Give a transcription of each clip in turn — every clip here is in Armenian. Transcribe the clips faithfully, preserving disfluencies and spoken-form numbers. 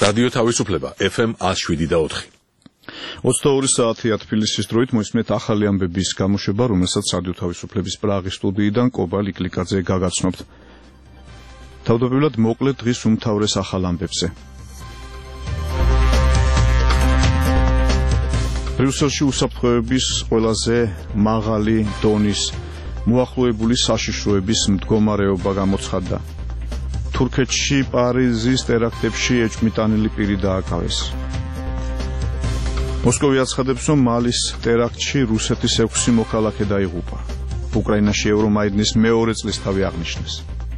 რადიო თავისუფლება ეფ ემ one oh seven და four. ოცდაორი საათია თბილისის დროით მოისმენთ ახალი ამბების გამოშვება, რომელსაც რადიო თავისუფლების პრაღის სტუდიიდან კობა ლიკლიკაძე გაგაცნობთ. თავდაპირველად მოკლე დღის უმთავრეს ახალ ამბებზე. ბრიუსელში უსაფრთხოების ყველაზე მაღალი დონის მოახლოებული საშიშროების მდგომარეობა გამოცხადდა. თურქეთში პარიზის ტერაქტებში ეჭვმიტანილი პირი დააკავეს. მოსკოვი აცხადებს, რომ მალის ტერაქტში რუსეთის ექვსი მოქალაქე დაიღუპა. უკრაინაში ევრომაიდნის მეორე წლისთავი აღნიშნეს.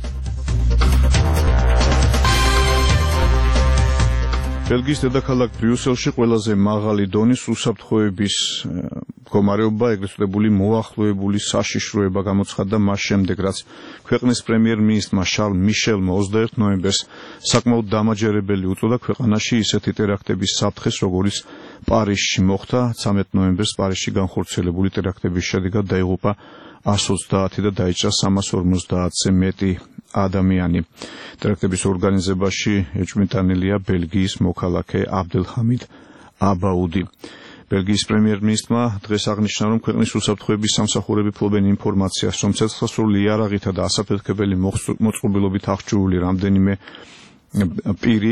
ბელგიის დედაქალაქ ბრიუსელში ყველაზე მაღალი დონის უსაფრთხოების მდგომარეობა, ეგრეთ წოდებული მოახლოებული საშიშროება გამოცხადდა მას შემდეგ, რაც ქვეყნის პრემიერ-მინისტრმა შარლ მიშელმა ოცდაერთი ნოემბერს საკმაოდ დამაჯერებელი უწოდა ქვეყანაში ისეთი ტერაქტების საფრთხეს, როგორიც პარიზში მოხდა. ცამეტი ნოემბერს პარიზში განხორციელებული ტერაქტების შედეგად დაიღუპა one twenty და დაიჭრა სამას ორმოცდაათზე მეტი ადამიანი. ტერაქტების ორგანიზებაში ეჭვმიტანილია ბელგიის მოქალაქე აბდელჰამიდ აბაუდი. ბელგიის პრემიერ-მინისტრმა დღეს აღნიშნა, რომ ქვეყნის უსაფრთხოების სამსახურები ფლობენ ინფორმაციას, რომ ცეცხლსრული იარაღითა და ასაფეთქებელი მოწყობილობით აღჭურვილი რამდენიმე პირი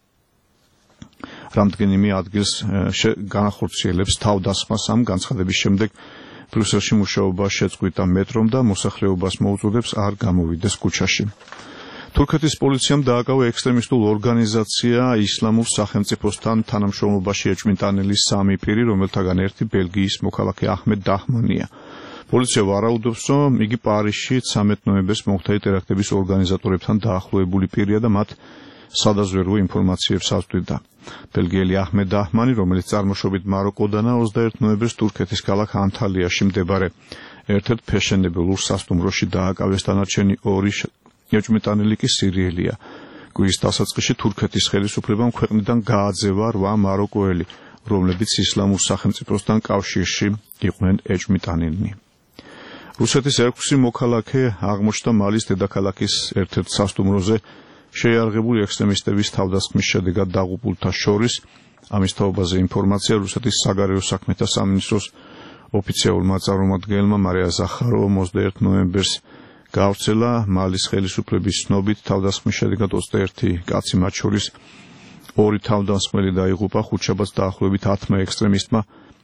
რამდენიმე ადგილს განახორციელებს თავდასხმას. ამ განცხადების შემდეგ ბრიუსელში მუშაობა შეწყვიტა მეტრომ და მოსახლეობას მოუწოდებს არ გამოვიდეს ქუჩაში. თურქეთის პოლიციამ დააკავა ექსტრემისტულ ორგანიზაცია ისლამურ სახელმწიფოსთან თანამშრომლობაში ეჭვმიტანილი სამი პირი, რომელთაგან ერთი ბელგიის მოქალაქე აჰმედ დაჰმანია. პოლიცია ვარაუდობს, რომ იგი პარიზში ცამეტი ნოემბერს მომხდარი ტერაქტების ორგანიზატორებთან დაახლოებული პირია და მათ სადაზვერვო ინფორმაციებს აწვდიდა. ბელგიელი აჰმედ დაჰმანი, რომელიც წარმოშობით მაროკოდანაა, ოცდაერთი ნოემბერს თურქეთის ქალაქ ანთალიაში მდებარე ერთ-ერთ ფეშენებელურ სასტუმროში დააკავეს, დანარჩენი ორი ეჭვმიტანილი კი სირიელია. კვირის დასაწყისში თურქეთის ხელისუფლებამ ქვეყნიდან გააძევა რვა მაროკოელი, რომლებიც ისლამურ სახელმწიფოსთან კავშირში იყვნენ ეჭვმიტანილნი. რუსეთის ექვსი მოქალაქე აღმოჩნდა მალის დედაქალაქის ერთ-ერთ სასტუმროზე შეიარაღებული ექსტრემისტების თავდასხმის შედეგად დაღუპულთა შორის. ამის თაობაზე ინფორმაცია რუსეთის საგარეო საქმეთა სამინისტროს ოფიციალურმა წარმომადგენელმა მარია ზახაროვამ ოცდაერთი ნოემბერს გავრცელა. მალის ხელისუფლების ცნობით თავდასხმის შედეგად ოცდაერთი კაცი, მათ შორის ორი თავდამსხმელი დაიღუპა. ხუთშაბათს დაახლოებით ათმა ექსტრემისტმა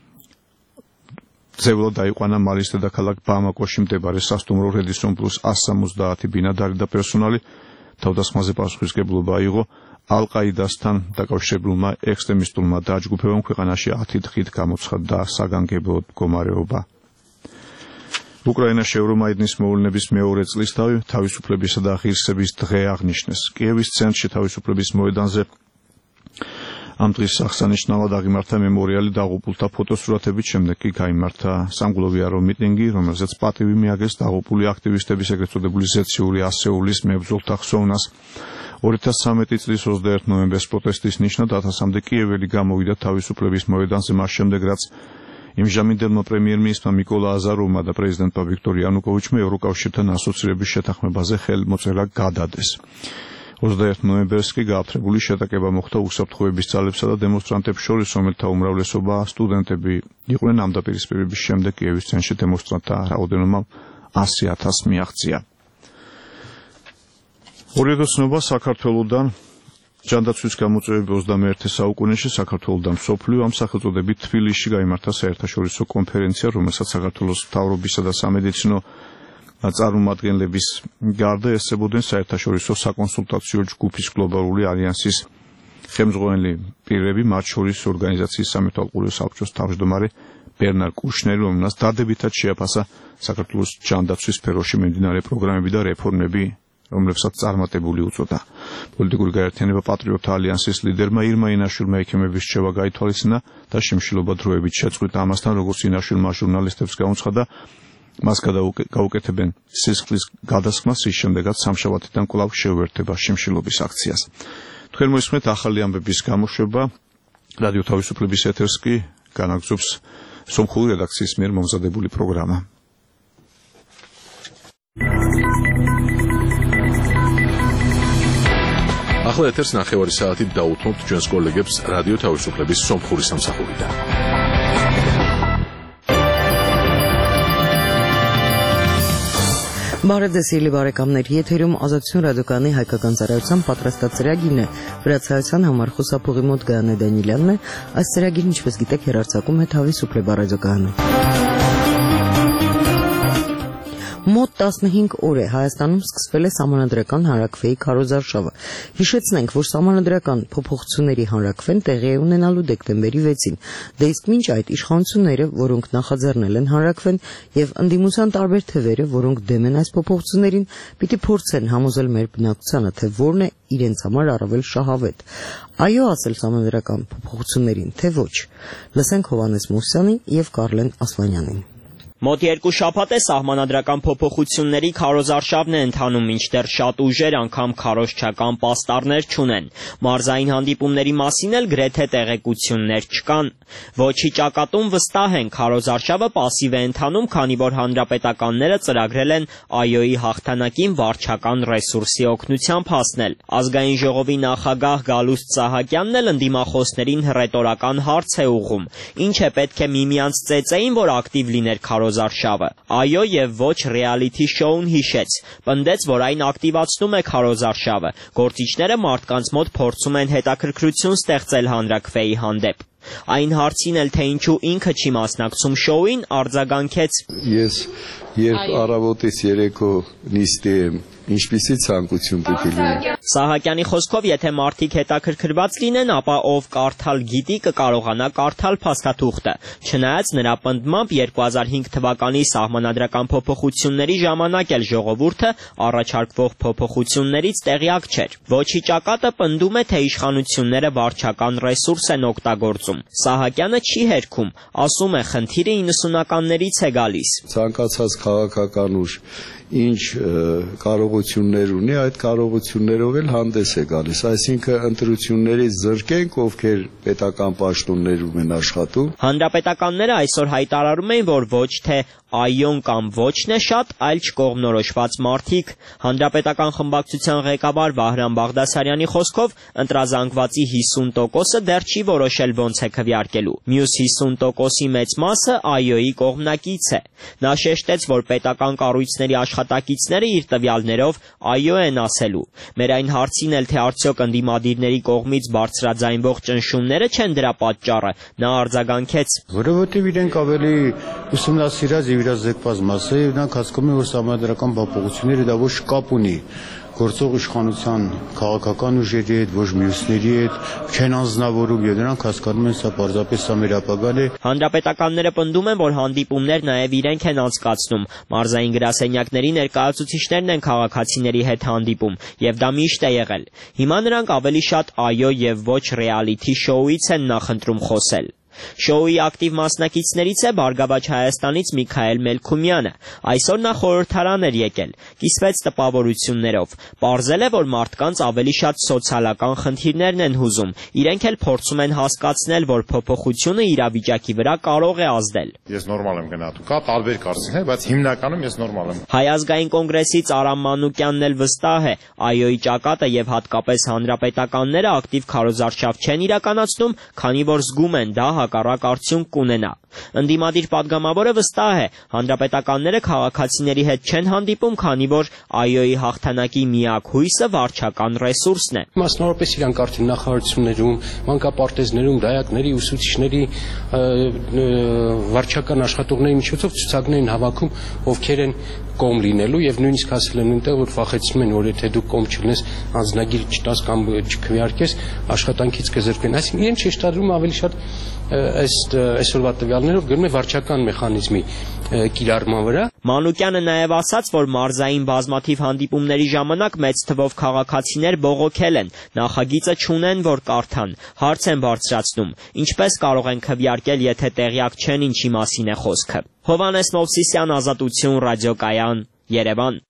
ძევლა დაიყვანა მალის დედაქალაქ ბამაკოში მდებარე სასტუმრო რედისონ პლუს one seventy ბინადარი და პერსონალი. თავდასხმაზე პასუხისმგებლობა აიღო ალ-ყაიდასთან დაკავშირებულმა ექსტრემისტულმა დაჯგუფებამ. ქვეყანაში ათი დღით გამოცხადდა საგანგებო მდგომარეობა. უკრაინაში ევრომაიდნის მოვლენების მეორე წლისთავი თავისუფლებისა და ღირსების დღე აღნიშნეს. კიევის ცენტრში თავისუფლების მოედანზე ამ დღის აღსანიშნავად აღიმართა მემორიალი დაღუპულთა ფოტოსურათებით, შემდეგ კი გაიმართა სამგლოვიარო მიტინგი, რომელზეც პატივი მიაგეს დაღუპული აქტივისტების, ეგრეთ წოდებული ზეციური ასეულის მებრძოლთა ხსოვნას. ორი ათას ცხრამეტი წლის ოცდაერთი ნოემბერს პროტესტის ნიშნად ათასამდე კიეველი გამოვიდა თავისუფლების მოედანზე, მას შემდეგ რაც იმჟამინდელმა პრემიერ-მინისტრმა მიკოლა აზაროვმა და პრეზიდენტმა ვიქტორ იანუკოვიჩმა ევროკავშირთან ასოცირების შეთანხმებაზე ხელმოწერა გადადეს. ოცდაერთი ნოემბერს კი გააფთრებული შეტაკება მოხდა უსაფრთხოების ძალებსა და დემონსტრანტებს შორის, რომელთა უმრავლესობა სტუდენტები იყვნენ. ამ დაპირისპირების შემდეგ კიევის ცენტრში დემონსტრანტთა რაოდენობა ასი ათასს მიაღწია. ორიოდოცნობა საქართველოდან ჯანდაცვის გამოწვევები ოცდამეერთე საუკუნეში საქართველოდან მსოფლიო. ამ სახელწოდებით თბილისში გაიმართა საერთაშორისო კონფერენცია, რომელსაც საქართველოს მთავრობისა და სამედიცინო წარმომადგენლების გარდა ესწრებოდნენ საერთაშორისო საკონსულტაციო ჯგუფის გლობალური ალიანსის ხელმძღვანელი პირები, მათ შორის ორგანიზაციის სამეთვალყურეო საბჭოს თავმჯდომარე ბერნარ კუშნერი, რომელსაც დადებითად შეაფასა საქართველოს ჯანდაცვის სფეროში მიმდინარე პროგრამები და რეფორმები, რომლებსაც წარმატებული უწოდა. პოლიტიკური გაერთიანება პატრიოტთა ალიანსის ლიდერმა ირმა ინაშვილმა ექიმების რჩევა გაითვალისწინა და შიმშილობა დროებით შეწყვიტა. ამასთან, როგორც ინაშვილმა ჟურნალისტებს გაუცხადა, მას გაუკეთებენ სისხლის გადასხმას, რის შემდეგაც სამშაბათიდან კვლავ შეუერთდება შიმშილობის აქციას. თქვენ მოისმენთ ახალი ამბების გამოშვება. რადიო თავისუფლების ეთერს კი განაგზობს სომხური რედაქციის მიერ მომზადებული პროგრამა. ახლა ეთერს ნახევარი საათით დაუთმობთ ჩვენს კოლეგებს რადიო თავისუფლების სომხური სამსახურიდან. Բարեձեզ բարեկամներ, եթերում Ազատություն ռադիոկայանի հայկական ծառայության պատրաստած ծրագիրն է, վրացայության համար խոսափողի մոտ Գայանե Դանիելյանն է, այս ծրագիրն ինչպես գիտեք հեռարձակում է Თავისუფლება ռադիոկայանում։ Մոտ տասնհինգ օր է Հայաստանում սկսվել է Սահմանադրական հանրաքվեի քարոզարշավը։ Հիշեցնենք, որ Սահմանադրական փոփոխությունների հանրաքվեն տեղի է ունենալու դեկտեմբերի վեցին։ Դե իսկ մինչ այդ իշխանությունները, որոնք նախաձեռնել են հանրաքվեն, եւ ընդդիմության տարբեր թևերը, որոնք դեմ են այս փոփոխություններին, պիտի փորձեն համոզել մեր բնակչությանը, թե որն է իրենց համար առավել շահավետ։ Այո, ասել Սահմանադրական փոփոխություններին, թե ոչ։ Լսենք Հովհաննես Մովսյանի եւ Կարլեն Ասլանյանին։ Մոտ երկու շաբաթ է սահմանադրական փոփոխությունների քարոզարշավն է ընթանում, մինչդեռ շատ ուժեր անգամ քարոզչական պաստառներ չունեն։ Մարզային հանդիպումների մասին էլ գրեթե տեղեկություններ չկան։ Ոչի ճակատում վստահ են, քարոզարշավը պասիվ է ընթանում, քանի որ հանրապետականները ծրագրել են ԱՅՈ-ի հաղթանակին վարչական ռեսուրսի օգնությամբ հասնել։ Ազգային ժողովի նախագահ Գալուստ Սահակյանն էլ ընդդիմախոսներին հռետորական հարց է ուղղում. Ինչ է պետք է միմյանց ծեծեին, որ ակտիվ լիներ քարոզարշավը։ ԱՅՈ եւ ոչ ռեալիթի շոուն հիշեց, պնդեց, որ այն ակտիվացնում է քարոզարշավը։ Գործիչները մարդկանց մոտ փորձում են հետաքրքրություն ստեղծել հանրաքվեի հանդեպ։ Այն հարցին էլ, թե ինչու ինքը չի մասնակցում շոուին, արձագանքեց. Ես երբ առավոտից երեկո նիստի եմ, ինչպիսի ցանկություն պետք է լինի։ Սահակյանի խոսքով, եթե մարդիկ հետաքրքրված լինեն, ապա ով կարդալ գիտի կկարողանա կարդալ փաստաթուղթը։ Չնայած նրա պնդմամբ երկու հազար հինգ թվականի սահմանադրական փոփոխությունների ժամանակ էլ ժողովուրդը առաջարկվող փոփոխություններից տեղյակ չէր։ Ոչի ճակատը պնդում է, թե իշխանությունները վարչական ռեսուրս են օգտագործում։ Սահակյանը չի հերքում, ասում է, խնդիրը իննսունականներից է գալիս։ Ցանկացած քաղաքական ուժ ինչ կարողություններ ունի, այդ կարողություններով էլ հանդես է գալիս, այսինքն ընտրություններից զրկենք, ովքեր պետական պաշտոններում են աշխատում։ Հանրապետականները այսօր հայտարարում են, որ ոչ թե ԱՅՈ-ն կամ ոչն է շատ, այլ չկողմնորոշված մարդիկ։ Հանրապետական խմբակցության ղեկավար Վահրամ Բաղդասարյանի խոսքով, ընտրազանգվածի հիսուն տոկոսը դեռ չի որոշել ոնց է քվեարկելու։ Մյուս հիսուն տոկոսի մեծ մասը ԱՅՈ-ի կողմնակից է։ Նա շեշտեց, որ պետական կառույցների աշխատակիցները իր տվյալներով ԱՅՈ են ասելու։ Մեր այն հարցին էլ, թե արդյոք ընդդիմադիրների կողմից բարձրաձայնվող ճնշումները չեն դրա պատճառը, նա արձագանքեց. Որովհետև իրենք ավելի ուսումնասիրած եւ իրազեկված մաս է, եւ նրանք հասկանում են, որ սահմանադրական փոփոխությունները դա ոչ կապ ունի գործող իշխանության քաղաքական ուժերի հետ, ոչ մյուսների հետ, չեն անձնավորում եւ նրանք հասկանում են, սա պարզապես սա մեր ապագան է։ Հանրապետականները պնդում են, որ հանդիպումներ նաեւ իրենք են անցկացնում։ Մարզային գրասենյակների ներկայացուցիչներն են քաղաքացիների հետ հանդիպում, եւ դա միշտ է եղել։ Հիմա նրանք ավելի շատ ԱՅՈ եւ ոչ ռեալիթի շոուից են նախընտրում խոսել։ Շոուի ակտիվ մասնակիցներից է Բարգավաճ Հայաստանից Միքայել Մելքումյանը։ Այսօր նա խորհրդարան էր եկել, կիսվեց տպավորություններով, պարզել է, որ մարդկանց ավելի շատ սոցիալական խնդիրներն են հուզում, իրենք էլ փորձում են հասկացնել, որ փոփոխությունը իրավիճակի վրա կարող է ազդել։ Ես նորմալ եմ գնահատում, կա տարբեր կարծիքներ, բայց հիմնականում ես նորմալ եմ։ Հայ ազգային կոնգրեսից Արամ Մանուկյանն էլ վստահ է, ԱՅՈ-ի ճակատը եւ հատկապես հանրապետականները ակտիվ քարոզարշավ չեն իրականացնում, քանի որ զգում են դա հակառակ արդյունք կունենա։ Ընդդիմադիր падգամավորը վստահ է, հանրապետականները քաղաքացիների հետ չեն հանդիպում, քանի որ ԱՅՈ-ի հաղթանակի միակ հույսը վարչական ռեսուրսն է։ Մասնավորապես իրանք արդեն նախարարություններում, մանկապարտեզներում, դայակների, ուսուցիչների, վարչական աշխատողների միջոցով ցուցակներ են հավաքում, ովքեր են կողմ լինելու եւ նույնիսկ հասել են այնտեղ, որ վախեցնում են, որ եթե դու կողմ չլինես, անձնագիր չտաս կամ չքվեարկես, աշխատանքից կզրկեն։ Այսինքն իրեն շեշտադրում ավելի շատ այս այսօրվա տվյալներով գրում է վարչական մեխանիզմի կիրառման վրա։ Մանուկյանը նաև ասաց, որ մարզային բազմաթիվ հանդիպումների ժամանակ մեծ թվով քաղաքացիներ բողոքել են, նախագիծը չունեն, որ կարդան, հարց են բարձրացնում, ինչպես կարող են քվեարկել, եթե տեղյակ չեն ինչի մասին է խոսքը։ Հովհաննես Մովսիսյան, Ազատություն ռադիոկայան, Երևան։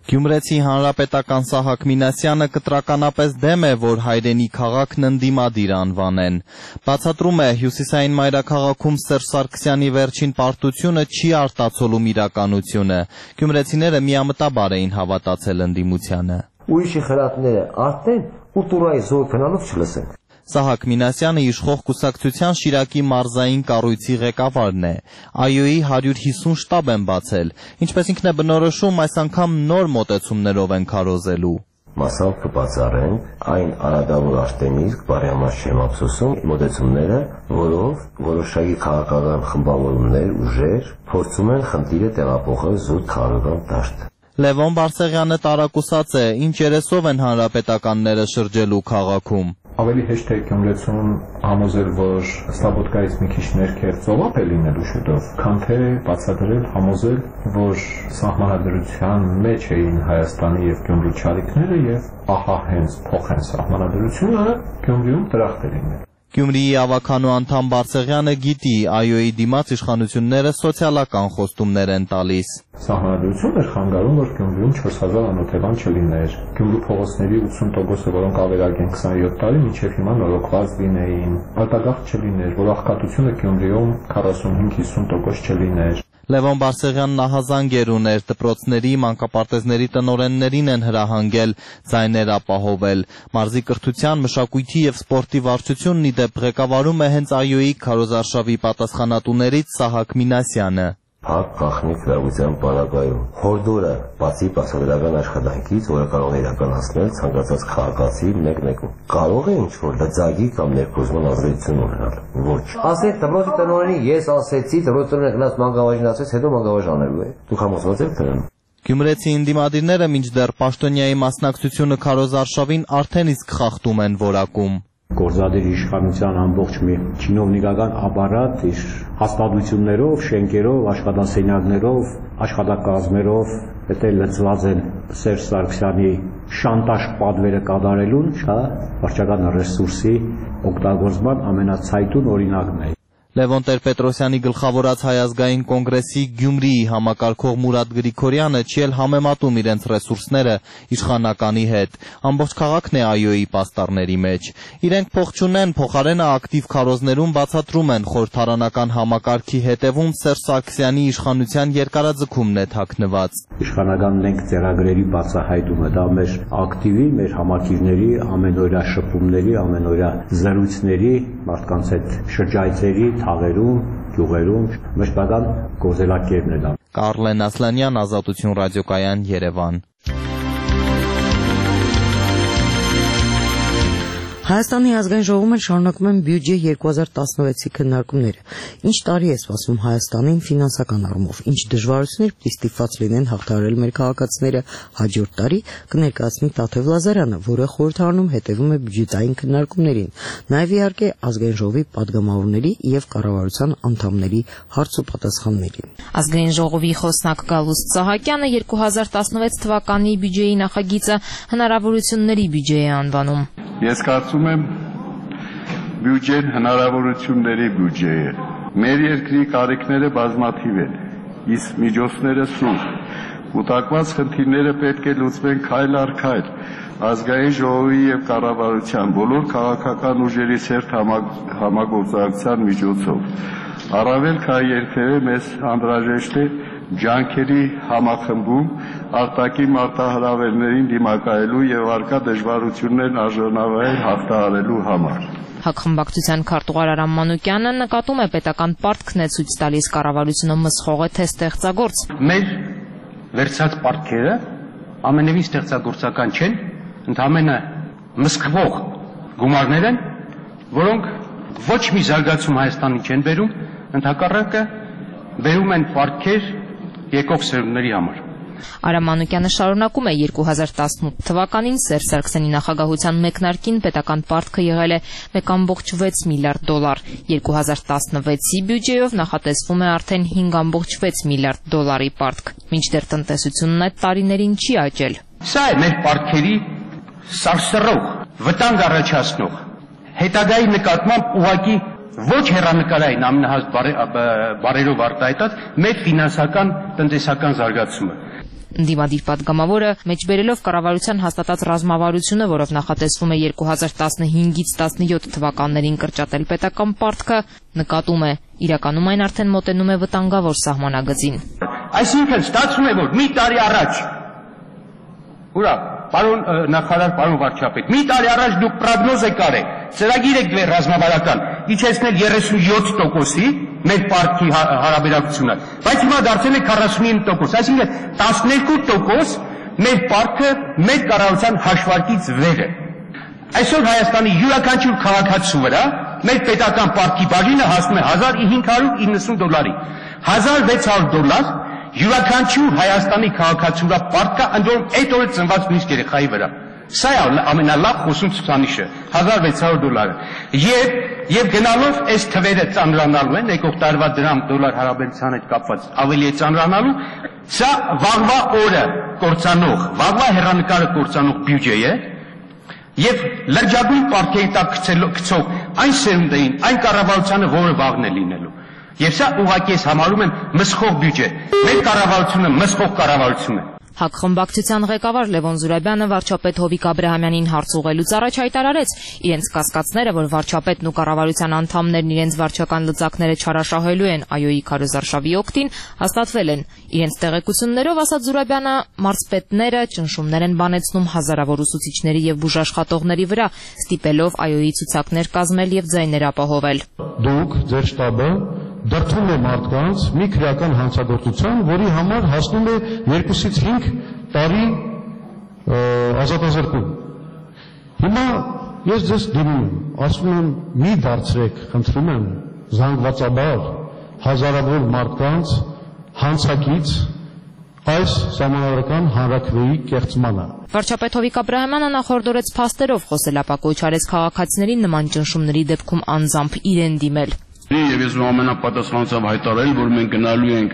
Գյումրեցի հանրապետական Սահակ Մինասյանը կտրականապես դեմ է, որ հայրենի քաղաքն ընդդիմադիր անվանեն։ Բացատրում է, հյուսիսային մայրաքաղաքում Սերժ Սարգսյանի վերջին պարտությունը չի արտացոլում իրականությունը։ Գյումրեցիները միամտաբար էին հավատացել ընդդիմությանը։ Ուրիշի խրատները արտեն ու տուրայի զոր քնալով չլսեն։ Սահակ Մինասյանը իշխող կուսակցության Շիրակի մարզային կառույցի ղեկավարն է։ ԱՅՈ-ի հարյուր հիսուն շտաբ են բացել, ինչպես ինքն է բնորոշում, այս անգամ նոր մոտեցումներով են քարոզելու։ Մասամբ կբացառենք այն արադավոր արտենիսկ, բարյամաս չեմ ափսոսում, մոտեցումները, որով որոշակի քաղաքական խմբավորումներ, ուժեր փորձում են խնդիրը տեղափոխել զուտ քաղաքական դաշտ։ Լևոն Բարսեղյանը տարակուսած է, ինչ երեսով են հանրապետականները շրջելու քաղաքում։ Ավելի հեշտ է Գյումրեցուն համոզել, որ Սլաբոդկայից մի քիչ ներքև ծովափ է լինելու շուտով, քան թե բացատրել, համոզել, որ սահմանադրության մեջ էին Հայաստանի եւ Գյումրի չարիքները եւ ահա հենց փոխեն սահմանադրությունը, Գյումրիում դրախտ է լինել։ Գյումրիի ավականու անդամ Բարսեղյանը գիտի, ԱՅՈ-ի դիմաց իշխանությունները սոցիալական խոստումներ են տալիս։ Սահմանադրությունն էր խանգարում, որ Գյումրիում չորս հազար անօթևան չլիներ։ Գյումրու փողոցների ութսուն տոկոսը, որոնք ավերակ են քսաներորդ տարի, մինչև հիմա նորոգված լինեին։ Արտագաղթ չլիներ, որ աղքատությունը Գյումրիում քառասունհինգ հիսուն տոկոս չլիներ։ Լևոն Բարսեղյանն ահազանգ էր ուներ, դպրոցների, մանկապարտեզների տնօրեններին են հրահանգել, ձայներ ապահովել։ Մարզի կրթության, մշակույթի եւ սպորտի վարչությունն ի դեպ ղեկավարում է հենց ԱՅՈ-ի քարոզարշավի պատասխանատուներից Սահակ Մինասյանը։ Փակ գաղտնիք լավության պարագայում հորդորը բացի բացատրական աշխատանքից, որը կարող է իրականացնել ցանկացած քաղաքացի մեկ-մեկում, կարող է ինչ-որ լծակի կամ ներխուժման ազդեցություն ունենալ։ Ոչ։ Ասեք դպրոցի տնօրենի, ես ասեցի, դպրոցի տնօրենը գնաց մանկավարժին ասեց, հետո մանկավարժ անելու է։ Դուք համոզված եք դրան։ Գյումրեցի ընդդիմադիրները մինչդեռ պաշտոնյայի մասնակցությունը քարոզարշավին արդեն իսկ խախտում են որակում։ Գործադիր իշխանության ամբողջ մի չինովնիկական ապարատ իր հաստատություններով, շենքերով, աշխատասենյակներով, աշխատակազմերով դա լծված են Սերժ Սարգսյանի շանտաժ պատվերը կատարելուն, հա, վարչական ռեսուրսի օգտագործման ամենացայտուն օրինակն է։ Լևոն Տեր-Պետրոսյանի գլխավորած Հայ ազգային կոնգրեսի Գյումրիի համակարգող Մուրադ Գրիգորյանը չի էլ համեմատում իրենց ռեսուրսները իշխանականի հետ։ Ամբողջ քաղաքն է ԱՅՈ-ի պաստառների մեջ։ Իրենք փող չունեն, փոխարենը ակտիվ քարոզներում բացատրում են խորհրդարանական համակարգի հետևում Սերժ Սարգսյանի իշխանության երկարաձգումն է թաքնված։ Իշխանականն ենք ծերագրերի բացահայտումը, դա մեր ակտիվի, մեր համակիրների, ամենօրյա շփումների, ամենօրյա զրույցների, մարդկանց հետ շրջայցերի թաղերում, գյուղերում, մշտական գործելակերպն է դա։ Կարլեն Ասլանյան, Ազատություն ռադիոկայան, Երևան։ Հայաստանի ազգային ժողովում էլ շարունակում են բյուջե երկու հազար տասնվեցի քննարկումները։ Ինչ տարի է սպասվում Հայաստանին ֆինանսական առումով, ինչ դժվարություններ պիտի ստիպված լինեն հաղթահարել մեր քաղաքացիները հաջորդ տարի, կներկայացնի Տաթև Լազարյանը, որը խորհրդարանում հետևում է բյուջետային քննարկումներին, նաև իհարկե ազգային ժողովի падգամավորների եւ կառավարության անդամների հարց ու պատասխաններին։ Ազգային ժողովի խոսնակ Գալուստ Սահակյանը երկու հազար տասնվեց թվականի բյուջեի նախագիծը հնարավորությունների բյուջե է անվանում։ Ես կարծում եմ բյուջեն հնարավորությունների բյուջե է։ Մեր երկրի կարիքները բազմաթիվ են, իսկ միջոցները սուր։ Կուտակված խնդիրները պետք է լուծվեն քայլ առ քայլ, ազգային ժողովի եւ կառավարության բոլոր քաղաքական ուժերի ցերտ համագործակցության միջոցով։ Առավել քան երբևէ մեզ անհրաժեշտ է ջանքերի համախմբում արտաքին մարտահրավերներին դիմակայելու եւ արկա դժվարություններն արժանավայել հաղթահարելու համար։ Հակխմբակցության քարտուղար Արամ Մանուկյանը նկատում է պետական պարտքն է ցույց տալիս կառավարությունը մսխող է թե ստեղծագործ։ Մեր վերցած պարտքերը ամենևին ստեղծագործական չեն, ընդհանրապես մսխվող գումարներ են, որոնք ոչ մի զարգացում Հայաստանի չեն բերում, ընդհակառակը բերում են պարտքեր եկող սերունդների համար։ Արամ Մանուկյանը շարունակում է երկու հազար տասնութ թվականին Սերժ Սարգսյանի նախագահության մեկնարկին պետական պարտքը եղել է մեկ կόμma վեց միլիարդ դոլար, երկու հազար տասնվեցի բյուջեով նախատեսվում է արդեն հինգ կόμma վեց միլիարդ դոլարի պարտք, մինչդեռ տնտեսությունն այդ տարիներին չի աճել։ Սա է մեր պարտքերի սարսռող, վտանգ առաջացնող, հետագայի նկատմամբ ուղղակի ոչ հեռանկարային ամենահաստ բարերով արտահայտած մեր ֆինանսական տնտեսական զարգացումը։ Ընդդիմադիր պատգամավորը մեջբերելով կառավարության հաստատած ռազմավարությունը, որով նախատեսվում է երկու հազար տասնհինգից տասնյոթ թվականներին կրճատել պետական պարտքը, նկատում է, իրականում այն արդեն մոտենում է վտանգավոր սահմանագծին։ Այսինքն ստացվում է, որ մի տարի առաջ, ուրա, պարոն նախարար, պարոն վարչապետ, մի տարի առաջ դուք պրոգնոզ եք արել, ծրագիր եք դրել ռազմավարական, իջեցնել երեսունյոթ տոկոսի մեր պարտքի հարաբերակցությունը, բայց հիմա դարձել է քառասունինը տոկոս, այսինքն տասներկու տոկոս մեր պարտքը մեր կառավարության հաշվարկից վեր է։ Այսօր Հայաստանի յուրաքանչյուր քաղաքացու վրա մեր պետական պարտքի բաժինը հասնում է հազար հինգ հարյուր իննսուն դոլարի, հազար վեց հարյուր դոլար յուրաքանչյուր Հայաստանի քաղաքացու վրա պարտք է, ընդ որում այդ օրը ծնված նույնիսկ երեխայի վրա։ Սա է ամենալավ խոսուն ցուցանիշը, հազար վեց հարյուր դոլարը։ Եվ եւ գնալով այս թվերը ծանրանալու են, եկող տարվա դրամ դոլար հարաբերության հետ կապված ավելի է ծանրանալու, սա վաղվա օրը կործանող, վաղվա հեռանկարը կործանող բյուջե է։ Եվ լրջագույն պարտքերի տակ գցող այն սերունդային, այն կառավարությանը, որը վաղն է լինելու։ Եվ սա ուղղակի ես համարում եմ մսխող բյուջե։ Մեր կառավարությունը մսխող կառավարություն է։ ՀԱԿ խմբակցության ղեկավար Լևոն Զուրաբյանը վարչապետ Հովիկ Աբրահամյանին հարց ուղղելուց առաջ հայտարարեց իրենց կասկածները, որ վարչապետն ու կառավարության անդամներն իրենց վարչական լծակները չարաշահելու են ԱՅՈ-ի քարոզարշավի օգտին, հաստատվել են։ Իրենց տեղեկություններով, ասաց Զուրաբյանը, մարզպետները ճնշումներ են բանեցնում հազարավոր ուսուցիչների եւ բուժաշխատողների վրա, ստիպելով ԱՅՈ-ի ցուցակներ կազմել եւ ձայներ ապահովել։ Դուք ձեր շտաբը դրդում է մարդկանց մի քրեական հանցագործության, որի համար հասնում է երկուսից հինգ տարի ազատազրկում։ Հիմա ես ձեզ դիմում եմ, ասում եմ մի դարձրեք, խնդրում եմ, զանգվածաբար հազարավոր մարդկանց հանցակից այս սահմանադրական հանրաքվեի կեղծմանը։ Վարչապետ Հովիկ Աբրահամյանը նախորդորեց փաստերով խոսել, ապա կոչարեց քաղաքացիներին նման ճնշումների դեպքում անձամբ իրեն դիմել։ Եվ ես ամենապատասխանությամբ հայտարարել, որ մենք գնալու ենք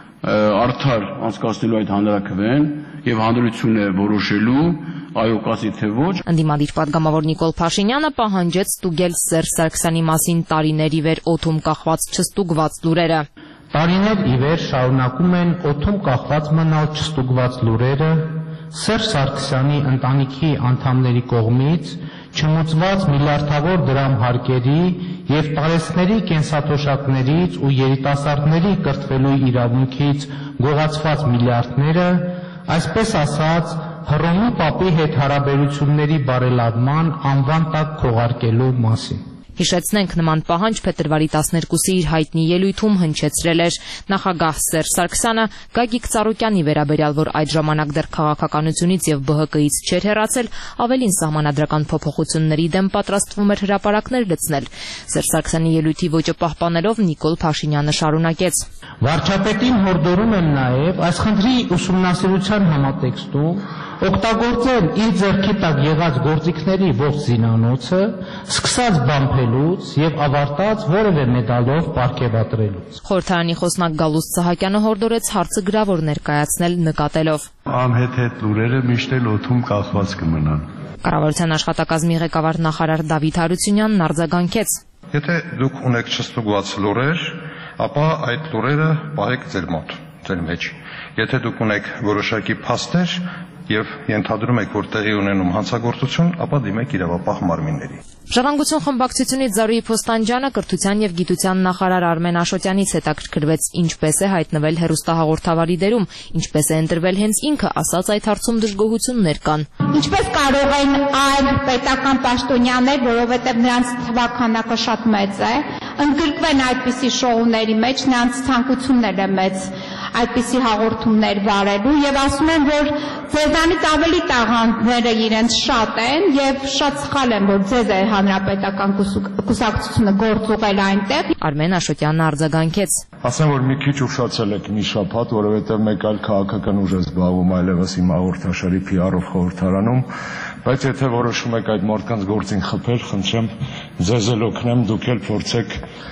արդար անցկացնելու այդ հանրաքվեն եւ հանրությունը որոշելու այո կասի թե ոչ։ Ընդդիմադիր պատգամավոր Նիկոլ Փաշինյանը պահանջեց ստուգել Սերժ Սարգսյանի մասին տարիներ ի վեր օդում կախված չստուգված լուրերը։ Տարիներ ի վեր շարունակում են օդում կախված մնալ չստուգված լուրերը Սերժ Սարգսյանի ընտանիքի անդամների կողմից չմուծված միլիարդավոր դրամ հարկերի եւ տարեցների կենսաթոշակներից ու երիտասարդների կրթվելու իրավունքից գողացված միլիարդները, այսպես ասած, Հռոմի պապի հետ հարաբերությունների բարելավման անվան տակ քողարկելու մասին։ Հիշեցնենք, նման պահանջ փետրվարի տասներկուսի իր հայտնի ելույթում հնչեցրել էր նախագահ Սերժ Սարգսյանը Գագիկ Ծառուկյանի վերաբերյալ, որ այդ ժամանակ դեռ քաղաքականությունից եւ ԲՀԿ-ից չէր հեռացել, ավելին սահմանադրական փոփոխությունների դեմ պատրաստվում էր հրապարակներ լցնել։ Սերժ Սարգսյանի ելույթի ոճը պահպանելով Նիկոլ Փաշինյանը շարունակեց. Վարչապետին հորդորում եմ նաեւ այս խնդրի ուսումնասիրության համատեքստում օգտագործել իր ձեռքի տակ եղած գործիքների ողջ զինանոցը, սկսած բամփելուց եւ ավարտած որևէ մեդալով պարգևատրելուց։ Խորհրդարանի խոսնակ Գալուստ Սահակյանը հորդորեց հարցը գրավոր ներկայացնել նկատելով. Անհետ լուրերը միշտ էլ օդում կախված կմնան։ Կառավարության աշխատակազմի ղեկավար նախարար Դավիթ Հարությունյանն արձագանքեց. Եթե դուք ունեք չստուգված լուրեր, ապա այդ լուրերը պահեք ձեր մոտ, ձեր մեջ։ Եթե դուք ունեք որոշակի փաստեր եւ ենթադրում եք, որ տեղի ունենում հանցագործություն, ապա դիմեք իրավապահ մարմինների։ Ժառանգություն խմբակցությունից Զարուհի Փոստանջյանը կրթության եւ գիտության նախարար Արմեն Աշոտյանից հետաքրքրվեց, ինչպես է հայտնվել հեռուստահաղորդավարի դերում, ինչպես է ընտրվել հենց ինքը, ասաց այդ հարցում դժգոհություններ կան։ Ինչպես կարող են այլ պետական պաշտոնյաներ, որովհետեւ նրանց թվաքանակը շատ մեծ է, ընդգրկվեն այդպիսի շոուների մեջ, նրանց ցանկությունները մեծ այդպիսի հաղորդումներ վարելու եւ ասում են, որ ձեզանից ավելի տաղանդները իրենց շատ են եւ շատ սխալ են, որ ձեզ է հանրապետական կուսակցությունը գործ ուղղել այնտեղ։ Արմեն Աշոտյանն արձագանքեց. Ասեմ, որ մի քիչ ուշացել եք մի շաբաթ, որովհետեւ մեկ այլ քաղաքական ուժ է զբաղվում այլևս իմ հաղորդաշարի փի ար-ով խորհրդարանում, բայց եթե որոշում եք այդ մարդկանց գործին խփել, խնդրեմ ձեզ էլ օգնեմ, դուք էլ փորձեք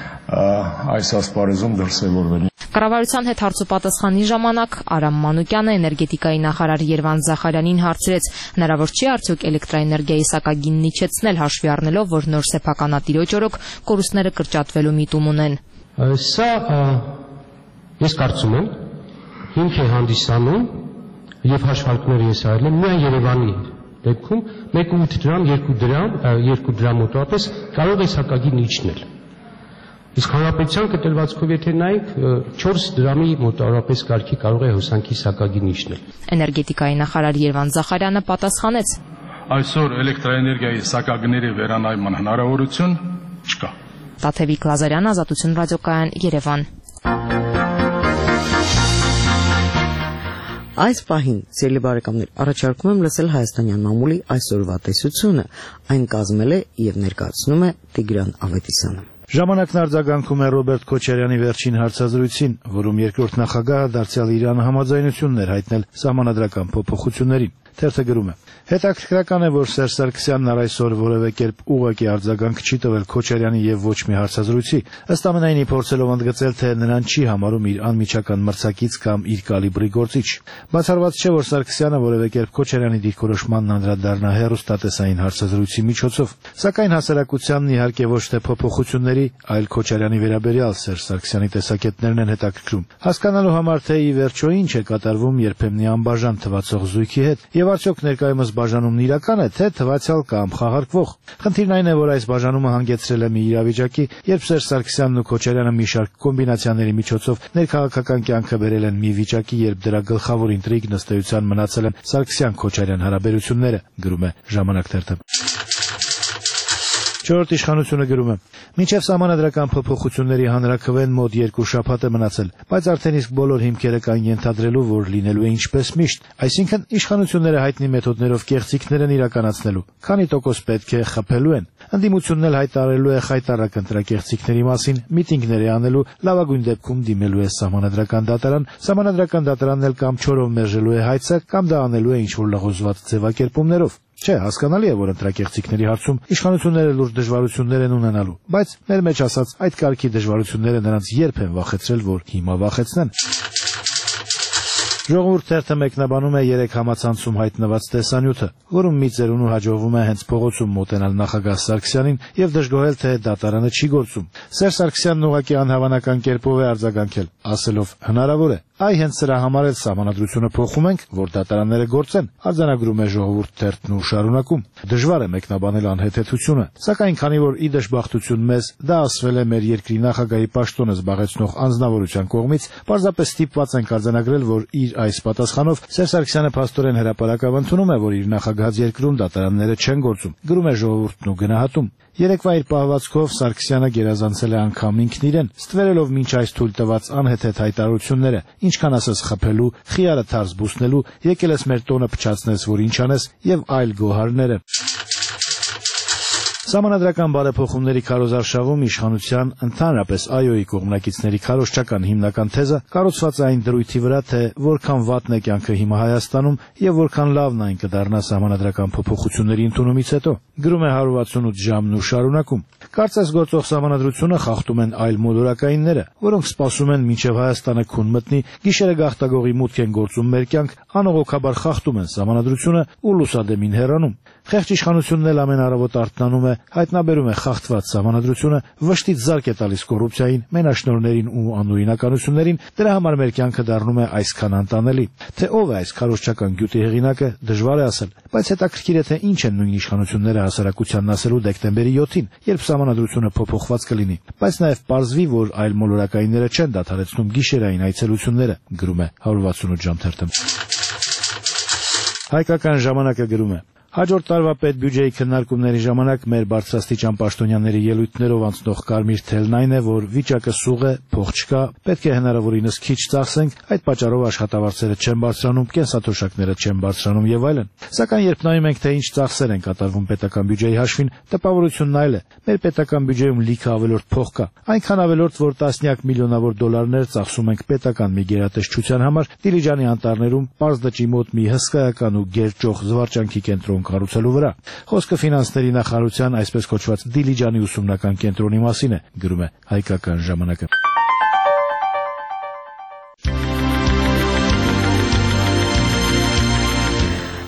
այս ասպարեզում դրսևորվել։ Կառավարության հետ հարցուպատասխանի ժամանակ Արամ Մանուկյանը էներգետիկայի նախարար Երվան Զախարյանին հարցրեց. հնարավոր չի արդյոք էլեկտրաէներգիայի սակագինն իջեցնել, հաշվի առնելով, որ նոր սեփականատիրոջ օրոք կորուստները կրճատվելու միտում ունեն։ Սա ես կարծում եմ հիմք է հանդիսանում եւ հաշվարկներ ես արել եմ միայն Երևանի դեպքում մեկ կόμma ութ դրամ, երկու դրամ, երկու դրամ մոտավորապես կարող է սակագին իջնել։ Իսկ հանրապետության կտրվածքով եթե նայենք չորս դրամի մոտավորապես կարգի կարող է հոսանքի սակագին իջնել։ Էներգետիկայի նախարար Երվան Զախարյանը պատասխանեց. Այսօր էլեկտրաէներգիայի սակագների վերանայման հնարավորություն չկա։ Տաթևիկ Լազարյան, Ազատություն ռադիոկայան, Երևան։ Այս պահին, սիրելի բարեկամներ, առաջարկում եմ լսել հայաստանյան մամուլի այսօրվա տեսությունը, այն կազմել է եւ ներկայացնում է Տիգրան Ավետիսյանը։ Ժամանակն արձագանքում է Ռոբերտ Քոչարյանի վերջին հարցազրույցին, որում երկրորդ նախագահը դարձյալ Իրանը համաձայնությունն էր հայտնել սահմանադրական փոփոխություններին։ Թերթը գրում է. Հետաքրքրական է, որ Սերժ Սարգսյանն առ այսօր որևէ կերպ ուղղակի արձագանք չի տվել Քոչարյանի եւ ոչ մի հարցազրույցի, ըստ ամենայնի փորձելով ընդգծել, թե նրան չի համարում իր անմիջական մրցակից կամ իր կալիբրի գործիչ։ Բացառված չէ, որ Սարգսյանը որևէ կերպ Քոչարյանի դիրքորոշմանն անդրադառնա հեռուստատեսային հարցազրույցի միջոցով, սակայն հասարակությանն իհարկե ոչ թե փոփոխությունների, այլ Քոչարյանի վերաբերյալ Սերժ Սարգսյանի տեսակետներն են հետաքրքրում, հասկանալու համար, թե ի վերջո ինչ է կատարվում երբեմնի անբաժան թվացող զույգի հետ, եւ արդյոք ներկայումս բաժանումն իրական է, թե թվացյալ կամ խաղարկվող։ Խնդիրն այն է, որ այս բաժանումը հանգեցրել է մի իրավիճակի, երբ Սերժ Սարգսյանն ու Քոչարյանը մի շարք կոմբինացիաների միջոցով ներքաղաքական կյանքը բերել են մի վիճակի, երբ դրա գլխավոր ինտրիգն ըստ էության մնացել են Սարգսյան-Քոչարյան հարաբերությունները, գրում է Ժամանակ թերթը։ Չորրորդ իշխանությունը գրում է. Մինչև սահմանադրական փոփոխությունների հանրաքվեն մոտ երկու շաբաթ է մնացել, բայց արդեն իսկ բոլոր հիմքերը կան ենթադրելու, որ լինելու է ինչպես միշտ, այսինքն իշխանությունները հայտնի մեթոդներով կեղծիքներ են իրականացնելու, քանի տոկոս պետք է խփելու են, ընդդիմությունն էլ հայտարարելու է խայտառակ ընտրակեղծիքների մասին, միտինգներ է անելու, լավագույն դեպքում դիմելու է սահմանադրական դատարան, սահմանադրական դատարանն էլ կամ չորով մերժելու է հայցը, կամ դա անելու է ինչ-որ լղոզված ձևակերպումներով։ Չէ, հասկանալի է, որ ընտրակեղծիքների հարցում իշխանությունները լուրջ դժվարություններ են ունենալու, բայց մեր մեջ ասած այդ կարգի դժվարությունները նրանց երբ են վախեցրել, որ հիմա վախեցնեն։ Ժողովուրդ թերթը մեկնաբանում է երեք համացանցում հայտնված տեսանյութը, որում մի ծերունու հաջողվում է հենց փողոցում մոտենալ նախագահ Սարգսյանին եւ դժգոհել, թե դատարանը չի գործում։ Սերժ Սարգսյանն ուղղակի անհավանական կերպով է արձագանքել, ասելով. հնարավոր է, այ հենց սրա համար էլ սահմանադրությունը փոխում ենք, որ դատարանները գործեն, արձանագրում է Ժողովուրդ թերթն ու շարունակում։ Դժվար է մեկնաբանել անհեթեթությունը, սակայն քանի որ ի դժբախտություն մեզ դա ասվել է մեր երկրի նախագահի պաշտոնը զբաղեցնող անձնավորության կողմից, պարզապես ստիպված ենք արձանագրել, որ իր այս պատասխանով Սերժ Սարգսյանը փաստորեն հրապարակավ ընդունում է, որ իր նախագահած երկրում դատարանները չեն գործում, գրում է Ժողովուրդն ու գնահատում։ Երեկվա իր պահվածքով Սարգսյանը գերազանցել է անգամ ինքն իրեն, ստվերելով մինչ այս թույլ տված անհեթեթ հայտարարությունները, ինչքան ասես խփելու, խիարը թարս բուսնելու, եկել ես մեր տոնը փչացնես, որ ինչ անես, եւ այլ գոհարները։ Սահմանադրական բարեփոխումների քարոզարշավում իշխանության, ընդհանրապես ԱՅՈ-ի կողմնակիցների քարոզչական հիմնական թեզը կառուցված է այն դրույթի վրա, թե որքան վատն է կյանքը հիմա Հայաստանում եւ որքան լավն այն կդառնա սահմանադրական փոփոխությունների ընդունումից հետո, գրում է հարյուր ութսունութ ժամն ու շարունակում։ Կարծես գործող սահմանադրությունը խախտում են այլ մոլորակայինները, որոնք սպասում են մինչև Հայաստանը քուն մտնի, գիշերը գաղտագողի մուտք են գործում մեր կյանք, անողոքաբար խախտում են սահմանադրությունը ու լուսադեմին հեռանում։ Խեղճ իշխանությունն էլ ամեն առավոտ արթնանում է, հայտնաբերում է խախտված սահմանադրությունը, վշտից զարկ է տալիս կոռուպցիային, մենաշնորհներին ու անօրինականություններին, դրա համար մեր կյանքը դառնում է այսքան անտանելի։ Թե ով է այս քարոզչական գյուտի հեղինակը, դժվար է ասել, բայց հետաքրքիր է, թե ինչ են նույն իշխանությունները հասարակությանն ասելու դեկտեմբերի յոթին, երբ սահմանադրությունը փոփոխված կլինի, բայց նաև պարզվի, որ այլ մոլորակայինները չեն դադարեցնում գիշերային այցելությունները, գրում է հարյուր ութսունութ ժամ թերթը։ Հայկական ժամանակը գրում է. Հաջորդ տարվա պետբյուջեի քննարկումների ժամանակ մեր բարձրաստիճան պաշտոնյաների ելույթներով անցնող կարմիր թելն այն է, որ վիճակը սուղ է, փող չկա, պետք է հնարավորինս քիչ ծախսենք, այդ պատճառով աշխատավարձերը չեն բարձրանում, կենսաթոշակները չեն բարձրանում եւ այլն։ Սակայն երբ նայում ենք, թե ինչ ծախսեր են կատարվում պետական բյուջեի հաշվին, տպավորությունն այլ է։ Մեր պետական բյուջեում լիքը ավելորդ փող կա, այնքան ավելորդ, որ տասնյակ միլիոնավոր դոլարներ ծախսում ենք պետական մի գերատեսչության համար Դիլիջանի անտառներում պարզ դճի մոտ մի հսկայական ու գերճոխ զվարճանքի կենտրոն կառուցելու վրա։ Խոսքը ֆինանսների նախարարության այսպես կոչված Դիլիջանի ուսումնական կենտրոնի մասին է, գրում է Հայկական ժամանակը։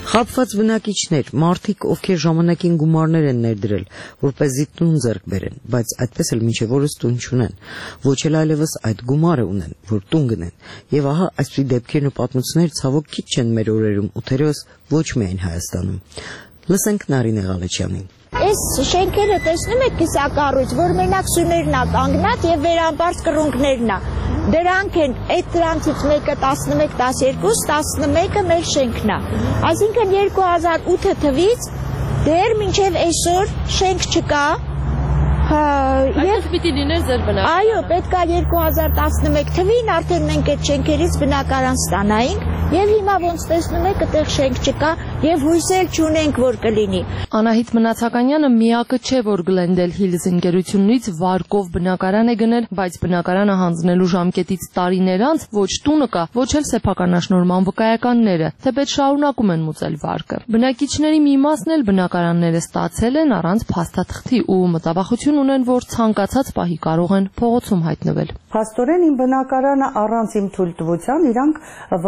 Խաբված բնակիչներ, մարդիկ, ովքեր ժամանակին գումարներ են ներդրել, որպեսզի տուն ձեռք բերեն, բայց այդպես էլ մինչև օրս տուն չունեն, ոչ էլ այլևս այդ գումարը ունեն, որ տուն գնեն։ Եվ ահա այսպիսի դեպքերն ու պատմություններ ցավոք քիչ չեն մեր օրերում ու թերևս ոչ միայն Հայաստանում։ Լսենք Նարինե Ղալեչյանին։ Այս շենքերը տեսնում եք կիսակառույց, որ մենակ սյուներն է կանգնած եւ վերամբարձ կռունկներն է։ Դրանք են, այդ դրանցից մեկը տասնմեկ տասներկու, տասնմեկը մեր շենքն է։ Այսինքն երկու հազար ութ թվից դեռ մինչև այսօր շենք չկա։ Եվ պիտի լիներ ձեր բնակարանը։ Այո, պետք է երկու հազար տասնմեկ թվին արդեն մենք այդ շենքերից բնակարան ստանայինք, եւ հիմա ոնց տեսնում եք, այդտեղ շենք չկա եւ հույսել չունենք, որ կլինի։ Անահիտ Մնացականյանը միակը չէ, որ Glendale Hills ընկերությունից վարկով բնակարան է գնել, բայց բնակարանը հանձնելու ժամկետից տարիներ անց ոչ տունը կա, ոչ էլ սեփականաշնորհման վկայականները, թեպետ շարունակում են մուծել վարկը։ Բնակիչների մի մասն էլ բնակարանները ստացել են առանց փաստաթղթի ու մտավախություն ունեն, որ ցանկացած պահի կարող են փողոցում հայտնվել։ Փաստորեն իմ բնակարանը առանց իմ թույլտվության իրանք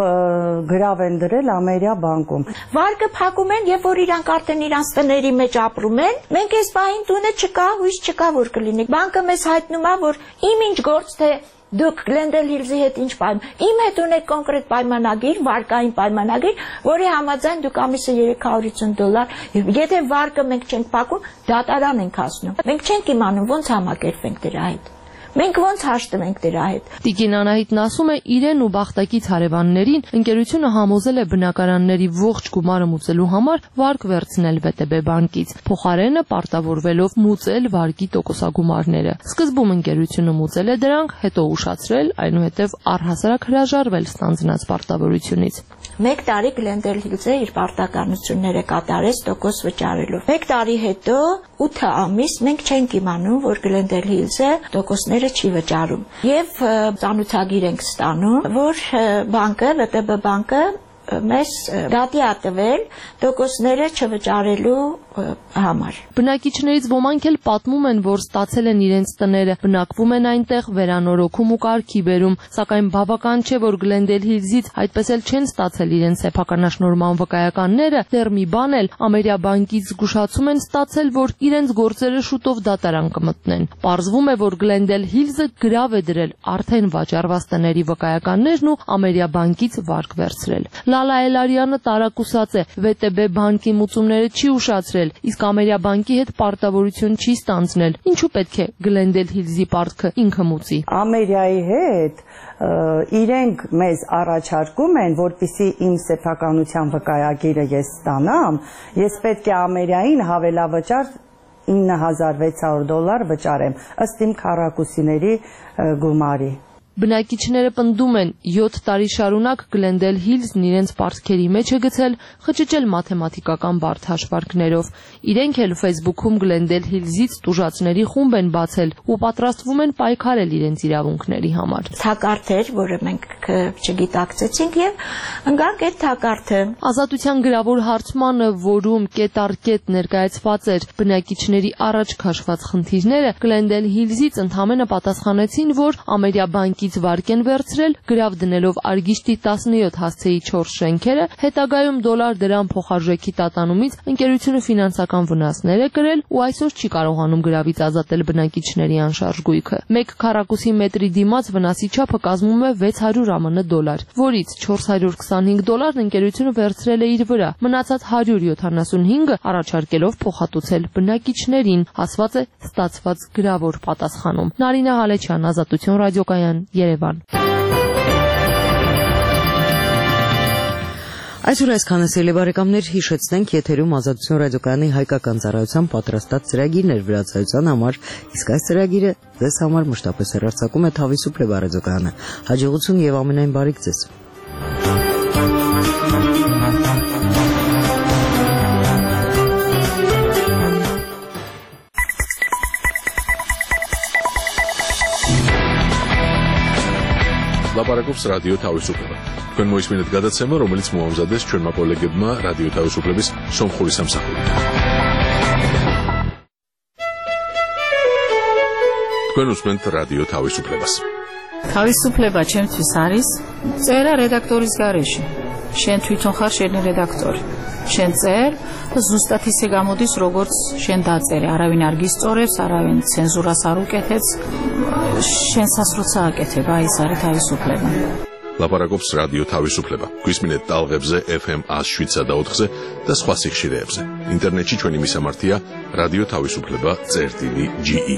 գրավ են դրել Ամերիա բանկում։ Վարկը փակում են, երբ որ իրանք արդեն իրանց տների մեջ ապրում են, մենք այս պահին տունը չկա, հույս չկա, որ կլինի։ Բանկը մեզ հայտնում է, որ իմ ինչ գործ թե դուք Glendale Hills-ի հետ ինչ պայման։ Իմ հետ ունեք կոնկրետ պայմանագիր, վարկային պայմանագիր, որի համաձայն դուք ամիսը երեք հարյուր ութ դոլար, եթե վարկը մենք չենք փակում, դատարան ենք հասնում։ Մենք չենք իմանում ոնց համակերպենք դրա հետ։ Մենք ոնց հաշտվենք դրա հետ։ Տիկին Անահիտն ասում է, իրեն ու բախտակից հարևաններին ընկերությունը համոզել է բնակարանների ողջ գումարը մուծելու համար վարկ վերցնել վե տե բե բանկից, փոխարենը պարտավորվելով մուծել վարկի տոկոսագումարները։ Սկզբում ընկերությունը մուծել է դրանք, հետո ուշացրել, այնուհետև առհասարակ հրաժարվել ստանձնած պարտավորությունից։ Մեկ տարի Glendale Hills-ը իր պարտականությունները կատարեց տոկոս վճարելով։ Մեկ տարի հետո ութ ամիս մենք չենք իմանում, որ Glendale Hills-ը տոկոսները չի վճարում։ Եվ ծանոթագիր ենք ստանում, որ բանկը, վե տե բե բանկը մեզ դատի է տվել տոկոսները չվճարելու համար։ Բնակիչներից ոմանք էլ պատմում են, որ ստացել են իրենց տները, բնակվում են այնտեղ, վերանորոգում ու կարգի բերում, սակայն բավական չէ, որ Glendale Hills-ից այդպես էլ չեն ստացել իրենց սեփականաշնորհման վկայականները, դեռ մի բան էլ Ամերիա բանկից զգուշացում են ստացել, որ իրենց գործերը շուտով դատարան կմտնեն։ Պարզվում է, որ Glendale Hills-ը գրավ է դրել արդեն վաճառված տների վկայականներն ու Ամերիա բանկից վարկ վերցրել։ Լալա Էլարյանը տարակուսած է, վե տե բե բանկի մուծումները չի ուշացրել, իսկ Ամերիա բանկի հետ պարտավորություն չի ստանձնել։ Ինչու պետք է Glendale Hills-ի պարտքը ինքը մուծի։ Ամերիայի հետ իրենք մեզ առաջարկում են, որպեսզի իմ սեփականության վկայագիրը ես ստանամ, ես պետք է Ամերիային հավելավճար ինը հազար վեց հարյուր դոլար վճարեմ, ըստ իմ քառակուսիների գումարի։ Բնակիչները պնդում են, յոթ տարի շարունակ Glendale Hills-ն իրենց պարտքերի մեջ է գցել, խճճել մաթեմատիկական բարդ հաշվարկներով։ Իրենք էլ Facebook-ում Glendale Hills-ից տուժածների խումբ են բացել ու պատրաստվում են պայքարել իրենց իրավունքների համար։ Թակարդ էր, որը մենք չգիտակցեցինք եւ ընկանք այդ թակարդը։ Ազատության գրավոր հարցմանը, որում կետ առ կետ ներկայացված էր բնակիչների առաջ քաշված խնդիրները, Glendale Hills-ից ընդհանրապես պատասխանեցին, որ Ամերիա բանկի վարկ են վերցրել, գրավ դնելով Արգիշտի տասնյոթ հասցեի չորս շենքերը, հետագայում դոլար դրամ փոխարժեքի տատանումից ընկերությունը ֆինանսական վնասներ է կրել ու այսօր չի կարողանում գրավից ազատել բնակիչների անշարժ գույքը։ Մեկ քառակուսի մետրի դիմաց վնասի չափը կազմում է վեց հարյուր ԱՄՆ դոլար, որից չորս հարյուր քսանհինգ դոլարն ընկերությունը վերցրել է իր վրա, մնացած հարյուր յոթանասունհինգը առաջարկելով փոխհատուցել բնակիչներին, ասված է ստացված գրավոր պատասխանում։ Նարինե Ղալեչյան, Ազատություն ռադիոկայան, Երևան։ Այսօր այսքանը սիրելի բարեկամներ, հիշեցնենք եթերում Ազատություն ռադիոկայանի հայկական ծառայության պատրաստած ծրագիրներ վրացայության համար, իսկ այս ծրագիրը ձեզ համար մշտապես հեռարձակում է Թավիսուպլե ռադիոկայանը։ Հաջողություն եւ ամենայն բարիք ձեզ։ Լապարակობს ռադիո Թավիսուպլե։ Քան մոյսմինդ գադացեմը, რომელიც մոհամզադես չոր մապոլեգբմա ռադիո Թավիսուպլեբիս սոմխորիս ամսախորի։ Քան ուսմենտ ռադիո Թավիսուպլեբաս։ Թավիսուպլեբա չեմ թյուսարիս, ծերա ռեդակտորից գարեշի, շեն թույթոն խարշերնի ռեդակտոր, შენ წერ და ზუსტად ისე გამოდის როგორც შენ დაწერე, არავინ არ გისწორებს, არავინ ცენზურას არ უკეთებს, შენსაც როცა აკეთებ, აი ეს არის თავისუფლება. ლაპარაკობს რადიო თავისუფლება. გვისმინეთ ტალღებზე ეფ ემ one oh seven და four და სხვა სიხშირეებზე. ინტერნეტში ჩვენი მისამართია რადიო თავისუფლება წერტილი ჯი ი.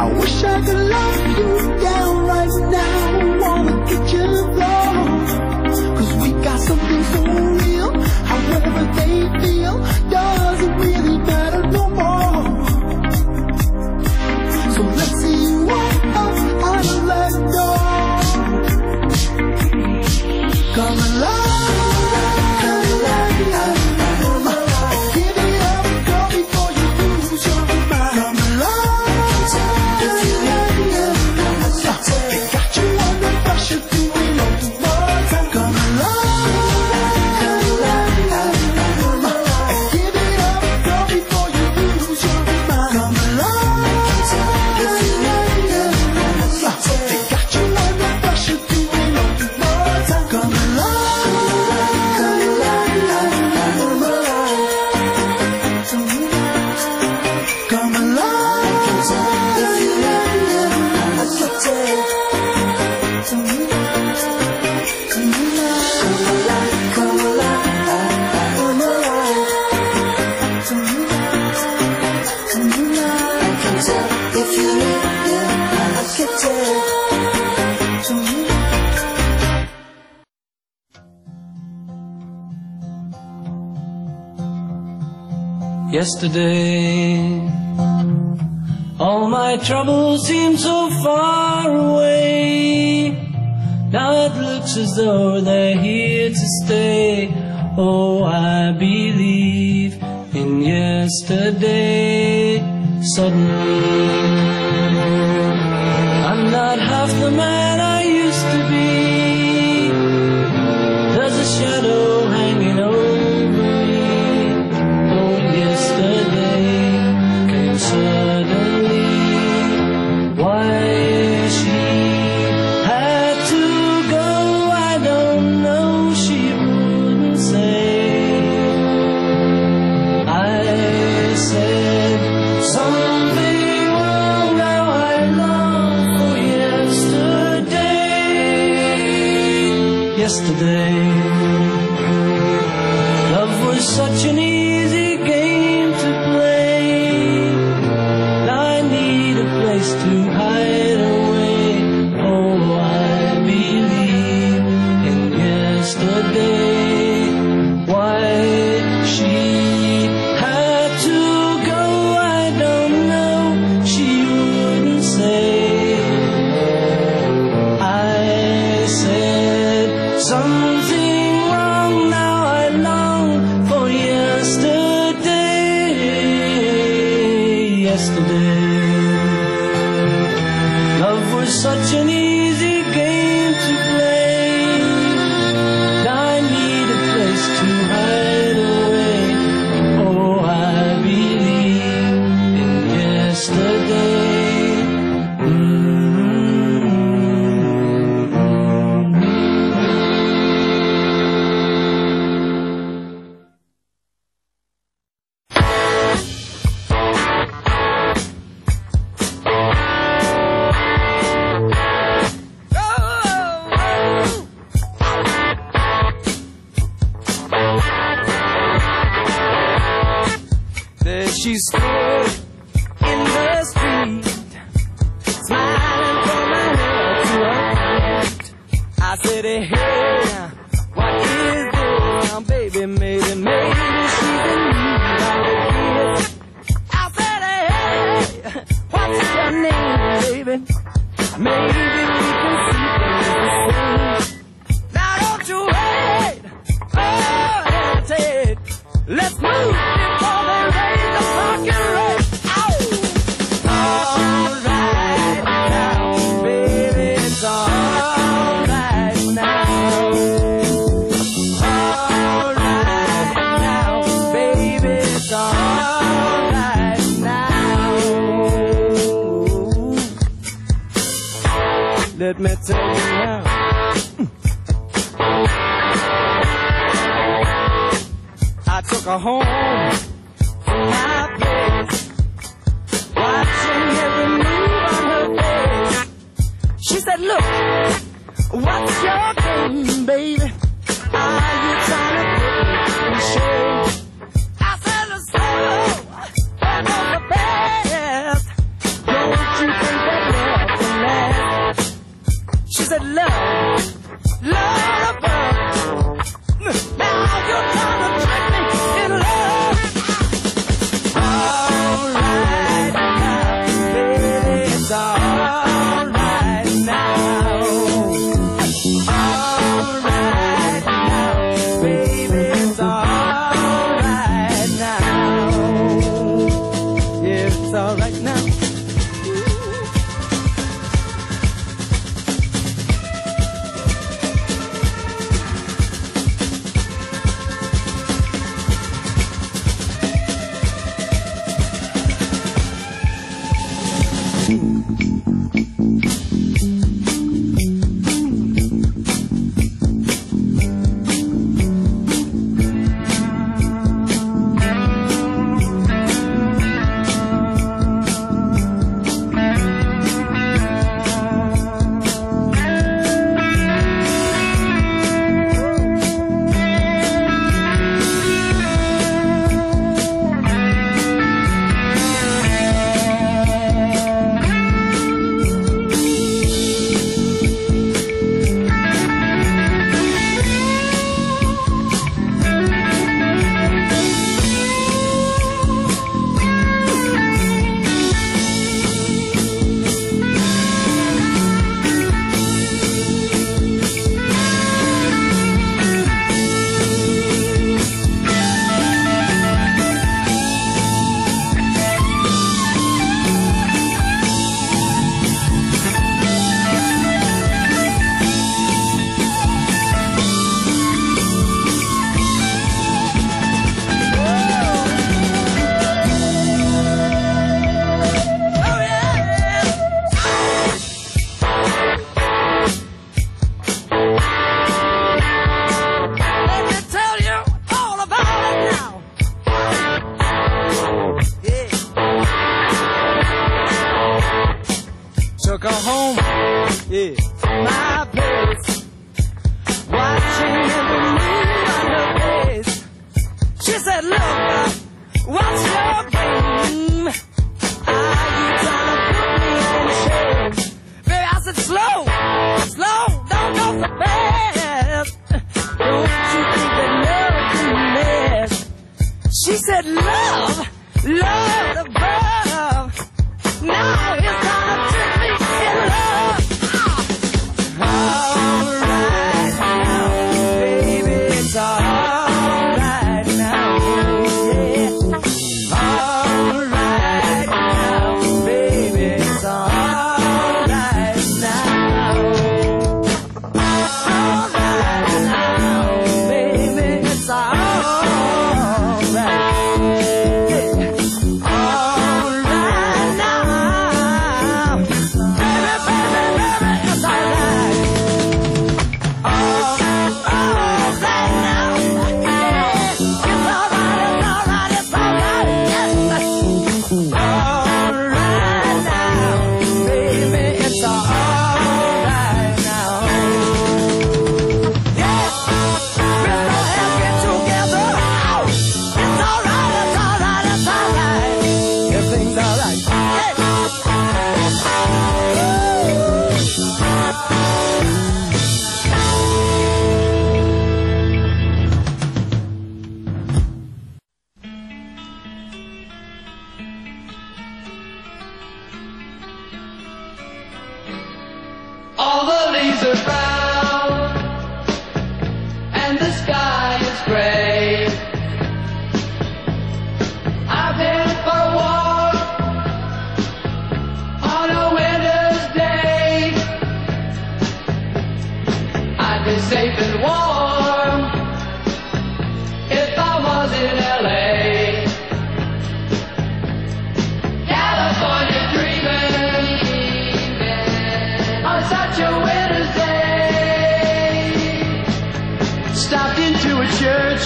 I wish I could lock you down right now. Wanna get you gone, 'cause we got something so real. However they feel doesn't really matter no more. So let's see you walk up out of that door. Come alive. Yesterday, all my troubles seem so far away. Now it looks as though they're here to stay. Oh, I believe in yesterday. Suddenly, I'm not half the man I used to be. There's a shadow hanging over me. Oh, yesterday came suddenly. Why she had to go, I don't know. She wouldn't say. I said something wrong. Now I long for yesterday. Yesterday, love was such an easy game to play. Now I need a place to hide away. Oh, I believe in yesterday. Why she had to go, I don't know. She wouldn't say. I said something wrong. Now I long for yesterday. Yesterday, love was such an easy game to play. Now I need a place to hide away. Oh, I believe in yesterday. There she stood in the street, smiling from her head to her feet. I said, hey, hey, what is this? Now, baby, maybe, maybe she's in need of a kiss. I said, hey, hey, what's your name, baby? Maybe we can see things the same. Now, don't you wait, oh, hesitate. Let's move before they raise the fucking rate. All right now, baby, it's all right now. All right now, baby, it's all right now. Let me tell you now. I took her home to my place, watching every move on her face. She said, look, what's your game, baby? Are you trying to put me in shame? I said, the sorrow, that was the best. Don't you think Took her home, yeah, my place, watching every move on her face. She said, look, what's your game? Are you trying to put me in shame? Baby, I said, slow, slow, don't go so fast. Don't you think that love can last? She said, love, love above. Now it's time to trick me in love. All right now, baby, it's all right now, yeah. All right now, baby, it's all right now. All right now, baby, it's all right. All the leaves are brown and the sky is gray. I've been for a walk on a winter's day. I'd be safe and warm if I was in L A. California dreaming on such a winter's day. Stopped into a church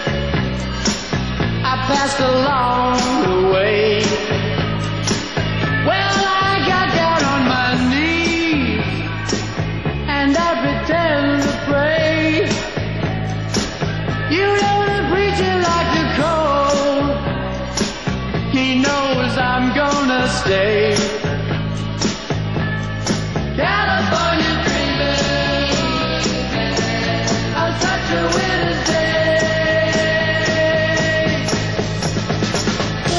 I passed along the way. Well, I got down on my knees and I pretend to pray. You know the preacher like the cold, he knows I'm gonna stay. California dreaming on such a winter's day.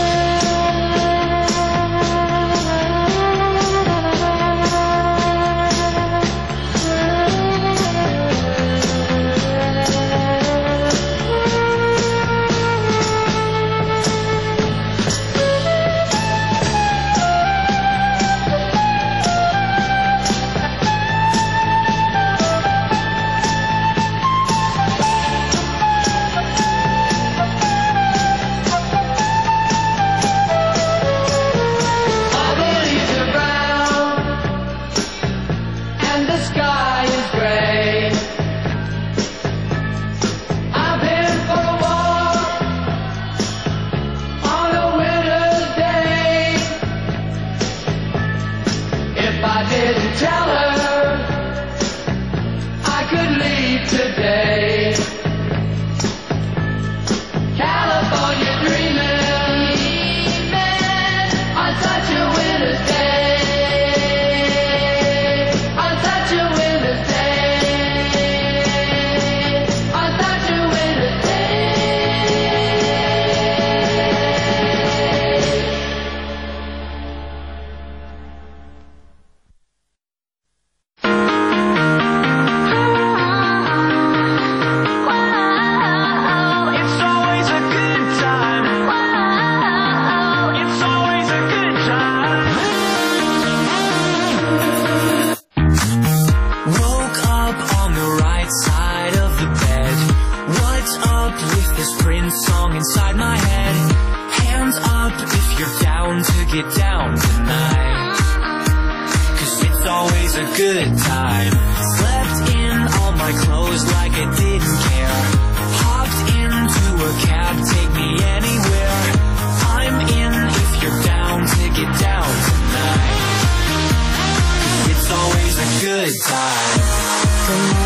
if I didn't tell her I could leave today. California dreaming, dreaming on such a winter's day, on such a winter's day, on such a winter's song inside my head. Hands up if you're down to get down tonight, 'cause it's always a good time. Slept in all my clothes like I didn't care. Hopped into a cab, take me anywhere. I'm in if you're down to get down tonight, 'cause it's always a good time.